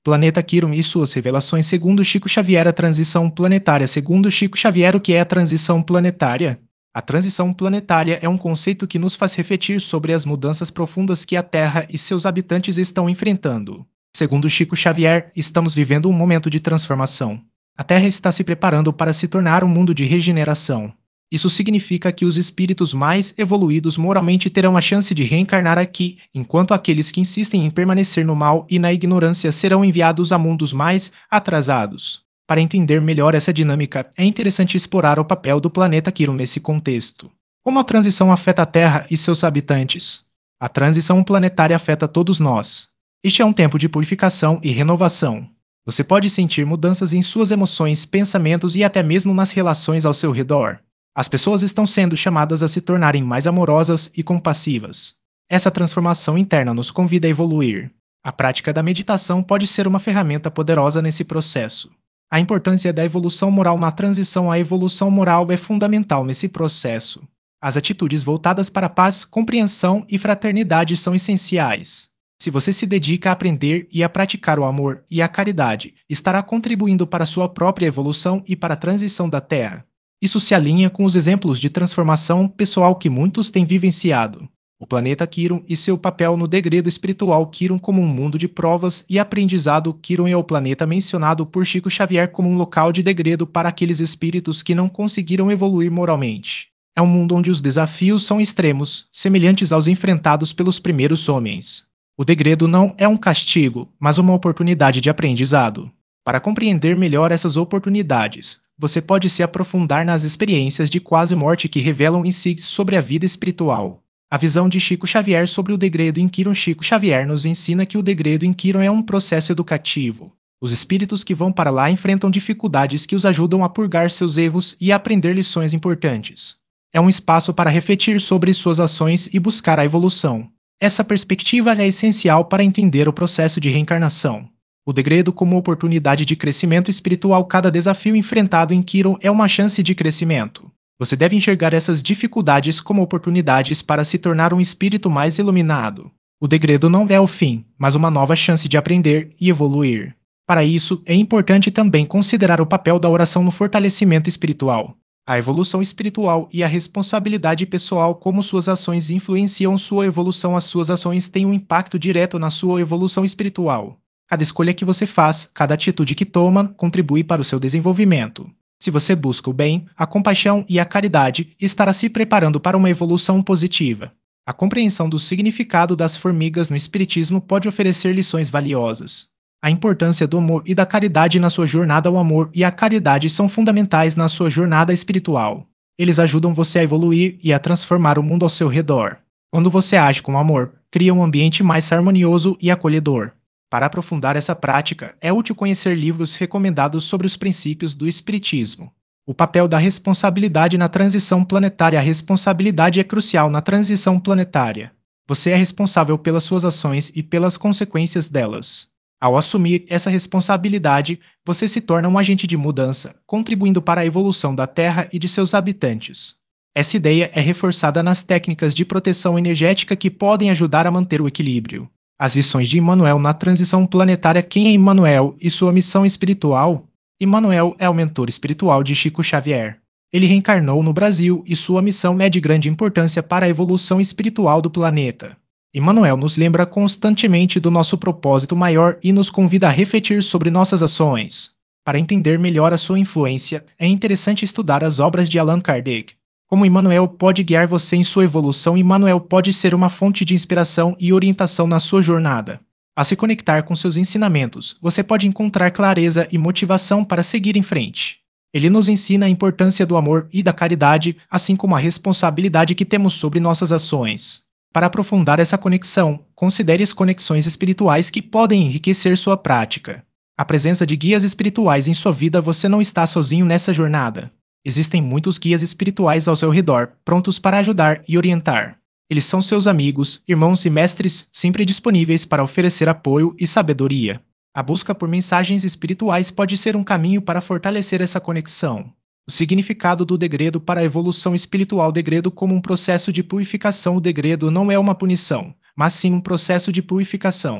Planeta Quirum e suas revelações segundo Chico Xavier. A transição planetária. Segundo Chico Xavier, o que é a transição planetária? A transição planetária é um conceito que nos faz refletir sobre as mudanças profundas que a Terra e seus habitantes estão enfrentando. Segundo Chico Xavier, estamos vivendo um momento de transformação. A Terra está se preparando para se tornar um mundo de regeneração. Isso significa que os espíritos mais evoluídos moralmente terão a chance de reencarnar aqui, enquanto aqueles que insistem em permanecer no mal e na ignorância serão enviados a mundos mais atrasados. Para entender melhor essa dinâmica, é interessante explorar o papel do planeta Quirum nesse contexto. Como a transição afeta a Terra e seus habitantes? A transição planetária afeta todos nós. Este é um tempo de purificação e renovação. Você pode sentir mudanças em suas emoções, pensamentos e até mesmo nas relações ao seu redor. As pessoas estão sendo chamadas a se tornarem mais amorosas e compassivas. Essa transformação interna nos convida a evoluir. A prática da meditação pode ser uma ferramenta poderosa nesse processo. A importância da evolução moral na transição à evolução moral é fundamental nesse processo. As atitudes voltadas para a paz, compreensão e fraternidade são essenciais. Se você se dedica a aprender e a praticar o amor e a caridade, estará contribuindo para sua própria evolução e para a transição da Terra. Isso se alinha com os exemplos de transformação pessoal que muitos têm vivenciado. O planeta Quirum e seu papel no degredo espiritual. Quirum como um mundo de provas e aprendizado. Quirum é o planeta mencionado por Chico Xavier como um local de degredo para aqueles espíritos que não conseguiram evoluir moralmente. É um mundo onde os desafios são extremos, semelhantes aos enfrentados pelos primeiros homens. O degredo não é um castigo, mas uma oportunidade de aprendizado. Para compreender melhor essas oportunidades, você pode se aprofundar nas experiências de quase morte que revelam insights sobre a vida espiritual. A visão de Chico Xavier sobre o degredo em Quirum. Chico Xavier nos ensina que o degredo em Quirum é um processo educativo. Os espíritos que vão para lá enfrentam dificuldades que os ajudam a purgar seus erros e a aprender lições importantes. É um espaço para refletir sobre suas ações e buscar a evolução. Essa perspectiva é essencial para entender o processo de reencarnação. O degredo como oportunidade de crescimento espiritual. Cada desafio enfrentado em Quirum é uma chance de crescimento. Você deve enxergar essas dificuldades como oportunidades para se tornar um espírito mais iluminado. O degredo não é o fim, mas uma nova chance de aprender e evoluir. Para isso, é importante também considerar o papel da oração no fortalecimento espiritual. A evolução espiritual e a responsabilidade pessoal. Como suas ações influenciam sua evolução. As suas ações têm um impacto direto na sua evolução espiritual. Cada escolha que você faz, cada atitude que toma, contribui para o seu desenvolvimento. Se você busca o bem, a compaixão e a caridade, estará se preparando para uma evolução positiva. A compreensão do significado das formigas no Espiritismo pode oferecer lições valiosas. A importância do amor e da caridade na sua jornada. O amor e a caridade são fundamentais na sua jornada espiritual. Eles ajudam você a evoluir e a transformar o mundo ao seu redor. Quando você age com amor, cria um ambiente mais harmonioso e acolhedor. Para aprofundar essa prática, é útil conhecer livros recomendados sobre os princípios do Espiritismo. O papel da responsabilidade na transição planetária. A responsabilidade é crucial na transição planetária. Você é responsável pelas suas ações e pelas consequências delas. Ao assumir essa responsabilidade, você se torna um agente de mudança, contribuindo para a evolução da Terra e de seus habitantes. Essa ideia é reforçada nas técnicas de proteção energética que podem ajudar a manter o equilíbrio. As lições de Emmanuel na transição planetária. Quem é Emmanuel e sua missão espiritual? Emmanuel é o mentor espiritual de Chico Xavier. Ele reencarnou no Brasil e sua missão é de grande importância para a evolução espiritual do planeta. Emmanuel nos lembra constantemente do nosso propósito maior e nos convida a refletir sobre nossas ações. Para entender melhor a sua influência, é interessante estudar as obras de Allan Kardec. Como Emmanuel pode guiar você em sua evolução? Emmanuel pode ser uma fonte de inspiração e orientação na sua jornada. Ao se conectar com seus ensinamentos, você pode encontrar clareza e motivação para seguir em frente. Ele nos ensina a importância do amor e da caridade, assim como a responsabilidade que temos sobre nossas ações. Para aprofundar essa conexão, considere as conexões espirituais que podem enriquecer sua prática. A presença de guias espirituais em sua vida. Você não está sozinho nessa jornada. Existem muitos guias espirituais ao seu redor, prontos para ajudar e orientar. Eles são seus amigos, irmãos e mestres, sempre disponíveis para oferecer apoio e sabedoria. A busca por mensagens espirituais pode ser um caminho para fortalecer essa conexão. O significado do degredo para a evolução espiritual. O degredo como um processo de purificação. O degredo não é uma punição, mas sim um processo de purificação.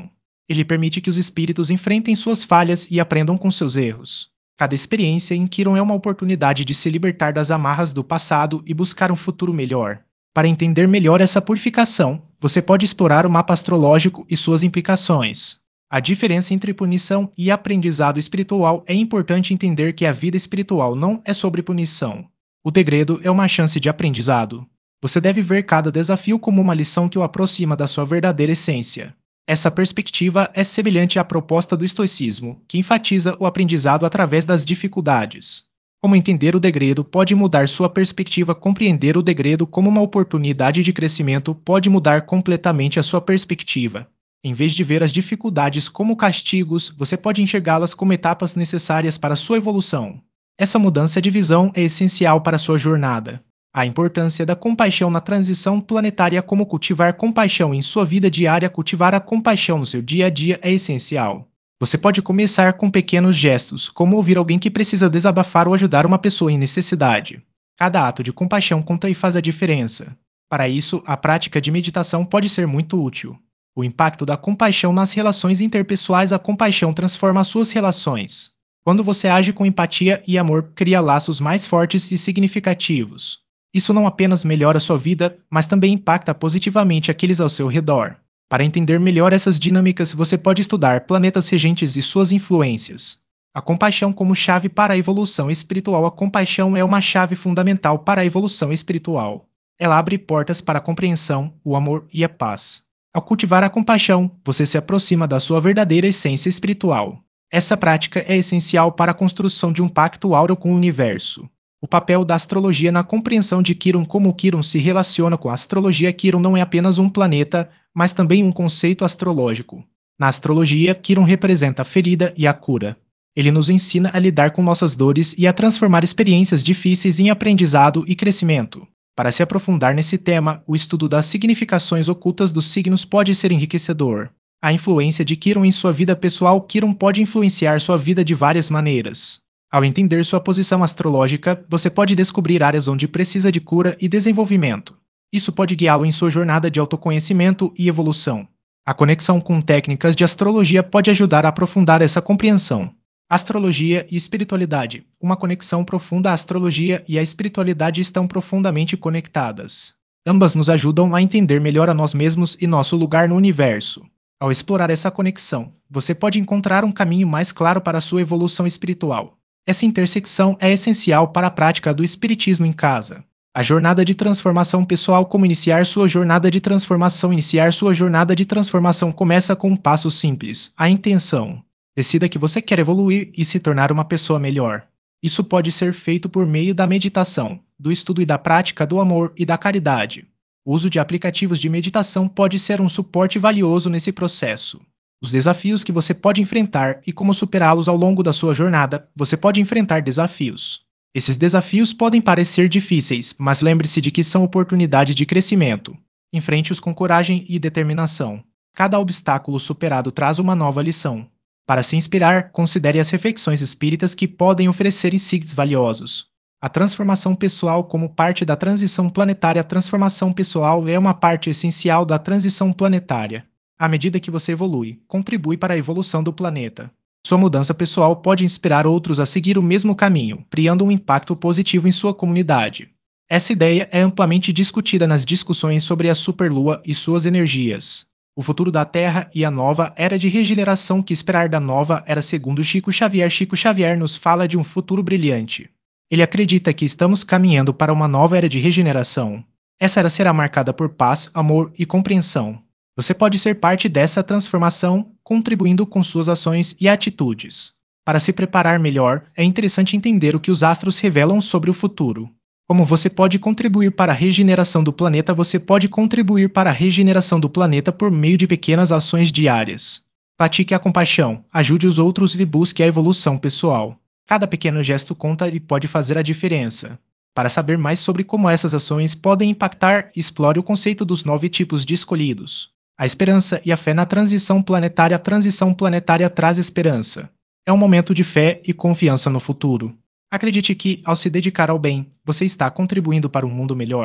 Ele permite que os espíritos enfrentem suas falhas e aprendam com seus erros. Cada experiência em Kiron é uma oportunidade de se libertar das amarras do passado e buscar um futuro melhor. Para entender melhor essa purificação, você pode explorar o mapa astrológico e suas implicações. A diferença entre punição e aprendizado espiritual é importante entender que a vida espiritual não é sobre punição. O degredo é uma chance de aprendizado. Você deve ver cada desafio como uma lição que o aproxima da sua verdadeira essência. Essa perspectiva é semelhante à proposta do estoicismo, que enfatiza o aprendizado através das dificuldades. Como entender o degredo pode mudar sua perspectiva, compreender o degredo como uma oportunidade de crescimento pode mudar completamente a sua perspectiva. Em vez de ver as dificuldades como castigos, você pode enxergá-las como etapas necessárias para sua evolução. Essa mudança de visão é essencial para sua jornada. A importância da compaixão na transição planetária, como cultivar compaixão em sua vida diária, cultivar a compaixão no seu dia a dia é essencial. Você pode começar com pequenos gestos, como ouvir alguém que precisa desabafar ou ajudar uma pessoa em necessidade. Cada ato de compaixão conta e faz a diferença. Para isso, a prática de meditação pode ser muito útil. O impacto da compaixão nas relações interpessoais. A compaixão transforma suas relações. Quando você age com empatia e amor, cria laços mais fortes e significativos. Isso não apenas melhora sua vida, mas também impacta positivamente aqueles ao seu redor. Para entender melhor essas dinâmicas, você pode estudar planetas regentes e suas influências. A compaixão como chave para a evolução espiritual. A compaixão é uma chave fundamental para a evolução espiritual. Ela abre portas para a compreensão, o amor e a paz. Ao cultivar a compaixão, você se aproxima da sua verdadeira essência espiritual. Essa prática é essencial para a construção de um pacto áureo com o universo. O papel da astrologia na compreensão de Quiron. Como Quiron se relaciona com a astrologia. Quiron não é apenas um planeta, mas também um conceito astrológico. Na astrologia, Quiron representa a ferida e a cura. Ele nos ensina a lidar com nossas dores e a transformar experiências difíceis em aprendizado e crescimento. Para se aprofundar nesse tema, o estudo das significações ocultas dos signos pode ser enriquecedor. A influência de Quiron em sua vida pessoal. Quiron pode influenciar sua vida de várias maneiras. Ao entender sua posição astrológica, você pode descobrir áreas onde precisa de cura e desenvolvimento. Isso pode guiá-lo em sua jornada de autoconhecimento e evolução. A conexão com técnicas de astrologia pode ajudar a aprofundar essa compreensão. Astrologia e espiritualidade. Uma conexão profunda. A astrologia e a espiritualidade estão profundamente conectadas. Ambas nos ajudam a entender melhor a nós mesmos e nosso lugar no universo. Ao explorar essa conexão, você pode encontrar um caminho mais claro para a sua evolução espiritual. Essa intersecção é essencial para a prática do espiritismo em casa. A jornada de transformação pessoal. Como iniciar sua jornada de transformação? Iniciar sua jornada de transformação começa com um passo simples: a intenção. Decida que você quer evoluir e se tornar uma pessoa melhor. Isso pode ser feito por meio da meditação, do estudo e da prática do amor e da caridade. O uso de aplicativos de meditação pode ser um suporte valioso nesse processo. Os desafios que você pode enfrentar e como superá-los ao longo da sua jornada. Você pode enfrentar desafios. Esses desafios podem parecer difíceis, mas lembre-se de que são oportunidades de crescimento. Enfrente-os com coragem e determinação. Cada obstáculo superado traz uma nova lição. Para se inspirar, considere as reflexões espíritas que podem oferecer insights valiosos. A transformação pessoal como parte da transição planetária. A transformação pessoal é uma parte essencial da transição planetária. À medida que você evolui, contribui para a evolução do planeta. Sua mudança pessoal pode inspirar outros a seguir o mesmo caminho, criando um impacto positivo em sua comunidade. Essa ideia é amplamente discutida nas discussões sobre a superlua e suas energias. O futuro da Terra e a nova era de regeneração. Que esperar da nova era? Segundo Chico Xavier. Chico Xavier nos fala de um futuro brilhante. Ele acredita que estamos caminhando para uma nova era de regeneração. Essa era será marcada por paz, amor e compreensão. Você pode ser parte dessa transformação, contribuindo com suas ações e atitudes. Para se preparar melhor, é interessante entender o que os astros revelam sobre o futuro. Como você pode contribuir para a regeneração do planeta? Você pode contribuir para a regeneração do planeta por meio de pequenas ações diárias. Pratique a compaixão, ajude os outros e busque a evolução pessoal. Cada pequeno gesto conta e pode fazer a diferença. Para saber mais sobre como essas ações podem impactar, explore o conceito dos 9 tipos de escolhidos. A esperança e a fé na transição planetária. A transição planetária traz esperança. É um momento de fé e confiança no futuro. Acredite que, ao se dedicar ao bem, você está contribuindo para um mundo melhor.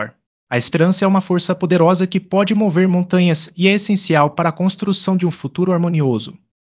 A esperança é uma força poderosa que pode mover montanhas e é essencial para a construção de um futuro harmonioso.